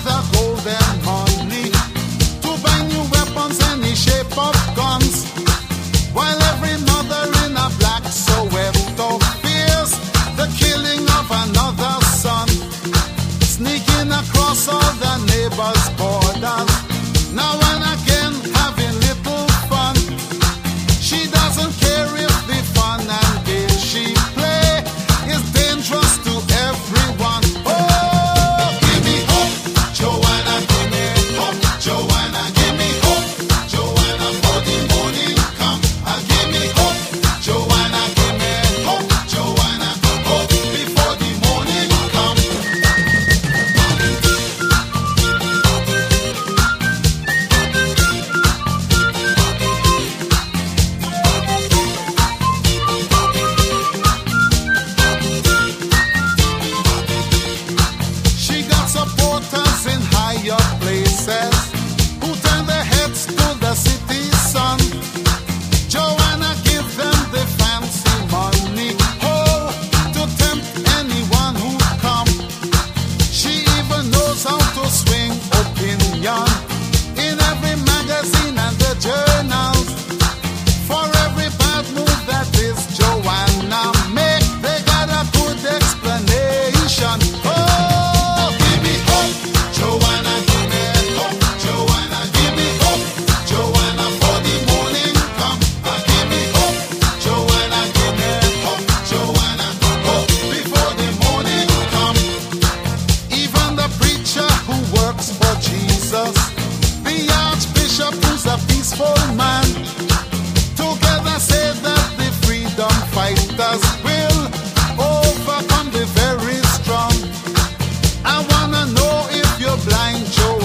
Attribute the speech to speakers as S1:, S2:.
S1: gather gold and money to buy new weapons any shape of guns, while every mother in a black Soweto fears the killing of another son, sneaking across all the neighbors' borders, now and again having little fun. She doesn't care if the fun and game she play is dangerous to everyone. Oh, give me hope, Joanna, give me hope, Joanna, give me hope, Joanna, for the morning come. Give me hope, Joanna, give me hope, Joanna, hope before the morning come. She got supporters in higher places who turn their heads to the city sun. Joanna give them the fancy money, oh, to tempt anyone who come. She even knows how to swing opinion in every magazine and the journals. For every bad move that is Joanna make, they got a good explanation. Oh, give me hope, Joanna, give me hope, Joanna, give me hope, Joanna, for the morning come. Give me hope, Joanna, give me hope, Joanna, hope before the morning come. Even the preacher who works for Jesus, the archbishop who's a peaceful man, together say that the freedom fighters will overcome the very strong. I wanna know if you're blind, Joe.